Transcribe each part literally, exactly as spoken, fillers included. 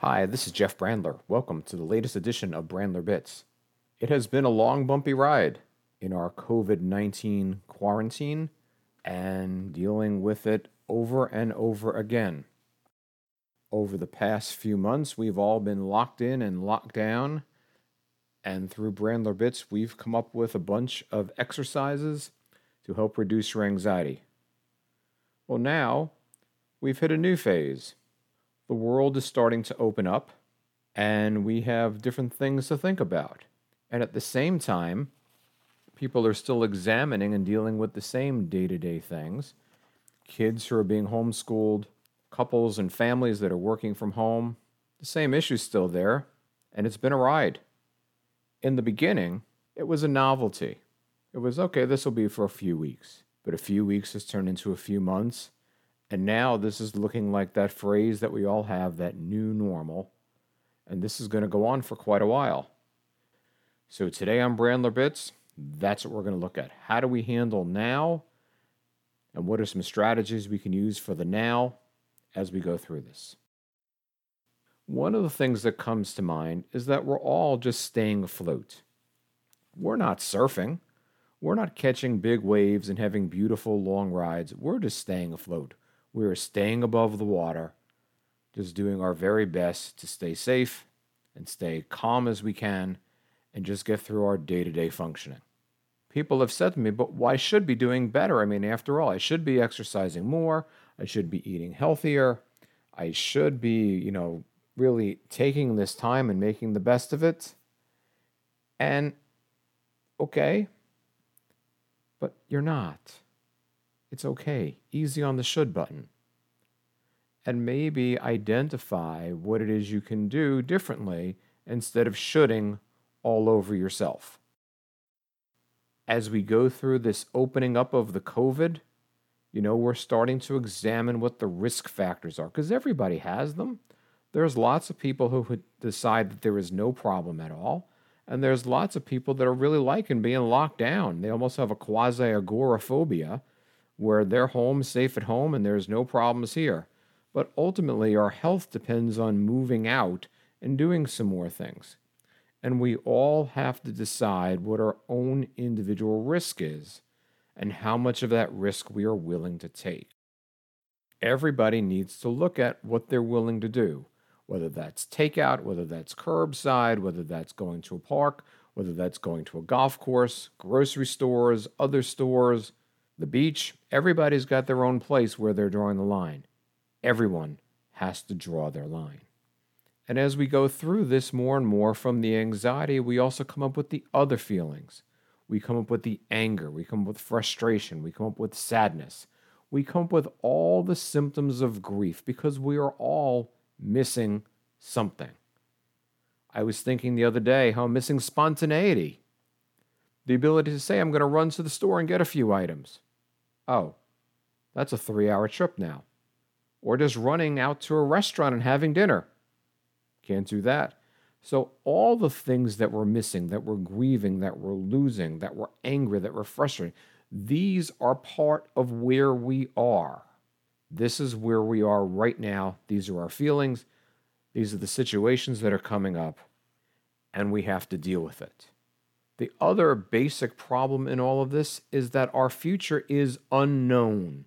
Hi, this is Jeff Brandler. Welcome to the latest edition of Brandler Bits. It has been a long, bumpy ride in our COVID nineteen quarantine and dealing with it over and over again. Over the past few months, we've all been locked in and locked down, and through Brandler Bits, we've come up with a bunch of exercises to help reduce your anxiety. Well, now we've hit a new phase. The world is starting to open up, and we have different things to think about. And at the same time, people are still examining and dealing with the same day-to-day things. Kids who are being homeschooled, couples and families that are working from home, the same issue's still there, and it's been a ride. In the beginning, it was a novelty. It was, okay, this will be for a few weeks. But a few weeks has turned into a few months. And now this is looking like that phrase that we all have, that new normal. And this is going to go on for quite a while. So today on Brandler Bits, that's what we're going to look at. How do we handle now? And what are some strategies we can use for the now as we go through this? One of the things that comes to mind is that we're all just staying afloat. We're not surfing. We're not catching big waves and having beautiful long rides. We're just staying afloat. We are staying above the water, just doing our very best to stay safe and stay calm as we can and just get through our day-to-day functioning. People have said to me, but why should be doing better? I mean, after all, I should be exercising more. I should be eating healthier. I should be, you know, really taking this time and making the best of it. And, okay, but you're not. It's okay. Easy on the should button. And maybe identify what it is you can do differently instead of shoulding all over yourself. As we go through this opening up of the COVID, you know, we're starting to examine what the risk factors are, because everybody has them. There's lots of people who would decide that there is no problem at all. And there's lots of people that are really liking being locked down. They almost have a quasi-agoraphobia, where they're home, safe at home, and there's no problems here. But ultimately, our health depends on moving out and doing some more things. And we all have to decide what our own individual risk is and how much of that risk we are willing to take. Everybody needs to look at what they're willing to do, whether that's takeout, whether that's curbside, whether that's going to a park, whether that's going to a golf course, grocery stores, other stores, the beach. Everybody's got their own place where they're drawing the line. Everyone has to draw their line. And as we go through this more and more from the anxiety, we also come up with the other feelings. We come up with the anger. We come up with frustration. We come up with sadness. We come up with all the symptoms of grief because we are all missing something. I was thinking the other day how I'm missing spontaneity. The ability to say, I'm going to run to the store and get a few items. Oh, that's a three-hour trip now. Or just running out to a restaurant and having dinner. Can't do that. So all the things that we're missing, that we're grieving, that we're losing, that we're angry, that we're frustrated, these are part of where we are. This is where we are right now. These are our feelings. These are the situations that are coming up, and we have to deal with it. The other basic problem in all of this is that our future is unknown.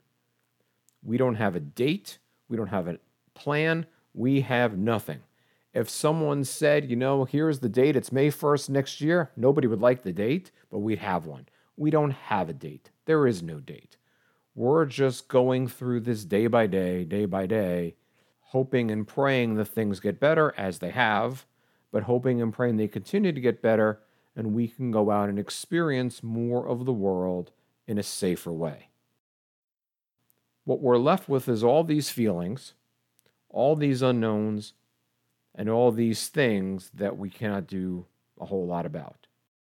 We don't have a date. We don't have a plan. We have nothing. If someone said, you know, here's the date, it's May first next year, nobody would like the date, but we'd have one. We don't have a date. There is no date. We're just going through this day by day, day by day, hoping and praying that things get better, as they have, but hoping and praying they continue to get better and we can go out and experience more of the world in a safer way. What we're left with is all these feelings, all these unknowns, and all these things that we cannot do a whole lot about.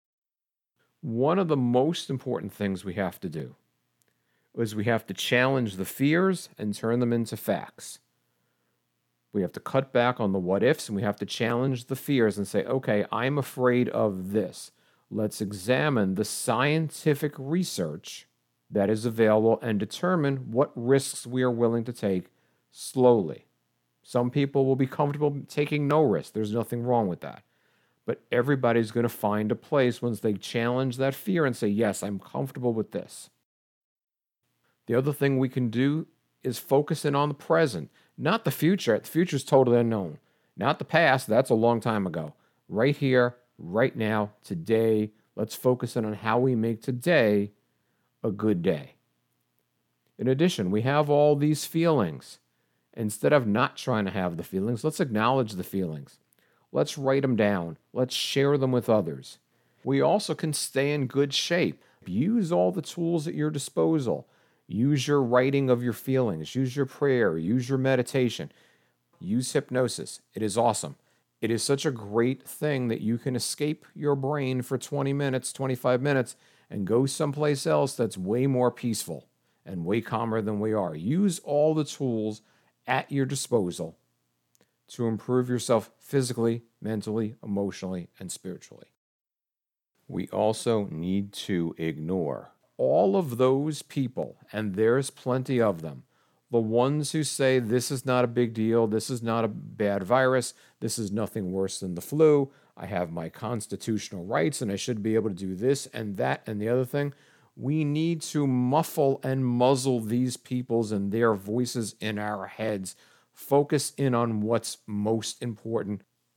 One of the most important things we have to do is we have to challenge the fears and turn them into facts. We have to cut back on the what ifs, and we have to challenge the fears and say, okay, I'm afraid of this. Let's examine the scientific research that is available and determine what risks we are willing to take slowly. Some people will be comfortable taking no risk. There's nothing wrong with that. But everybody's going to find a place once they challenge that fear and say, yes, I'm comfortable with this. The other thing we can do is focus in on the present, not the future. The future is totally unknown. Not the past. That's a long time ago. Right here, right now, today. Let's focus in on how we make today a good day. In addition, we have all these feelings. Instead of not trying to have the feelings, let's acknowledge the feelings. Let's write them down. Let's share them with others. We also can stay in good shape. Use all the tools at your disposal. Use your writing of your feelings. Use your prayer. Use your meditation. Use hypnosis. It is awesome. It is such a great thing that you can escape your brain for twenty minutes, twenty-five minutes, and go someplace else that's way more peaceful and way calmer than we are. Use all the tools at your disposal to improve yourself physically, mentally, emotionally, and spiritually. We also need to ignore all of those people, and there's plenty of them. The ones who say this is not a big deal, this is not a bad virus, this is nothing worse than the flu, I have my constitutional rights and I should be able to do this and that and the other thing. We need to muffle and muzzle these peoples and their voices in our heads. Focus in on what's most important.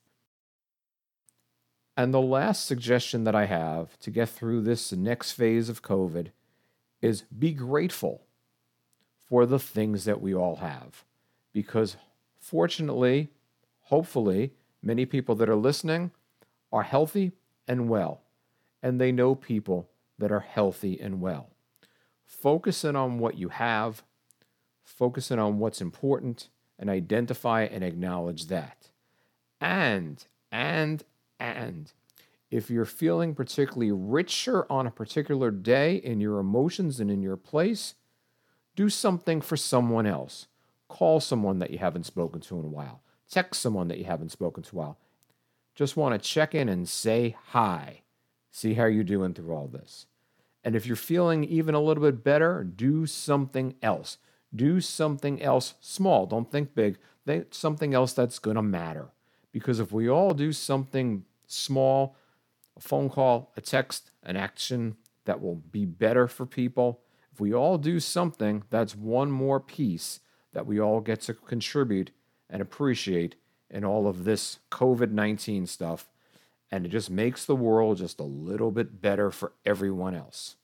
And the last suggestion that I have to get through this next phase of COVID is be grateful for the things that we all have. Because fortunately, hopefully, many people that are listening are healthy and well, and they know people that are healthy and well. Focus in on what you have, focus in on what's important, and identify and acknowledge that. And, and, and, if you're feeling particularly richer on a particular day in your emotions and in your place, do something for someone else. Call someone that you haven't spoken to in a while. Text someone that you haven't spoken to in a while. Just want to check in and say hi. See how you're doing through all this. And if you're feeling even a little bit better, do something else. Do something else small. Don't think big. Think something else that's going to matter. Because if we all do something small, a phone call, a text, an action that will be better for people, if we all do something, that's one more piece that we all get to contribute and appreciate in all of this COVID nineteen stuff. And it just makes the world just a little bit better for everyone else.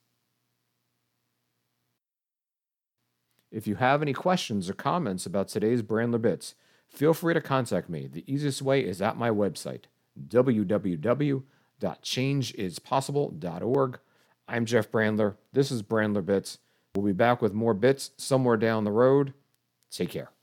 If you have any questions or comments about today's Brandler Bits, feel free to contact me. The easiest way is at my website, w w w dot change is possible dot org. I'm Jeff Brandler. This is Brandler Bits. We'll be back with more bits somewhere down the road. Take care.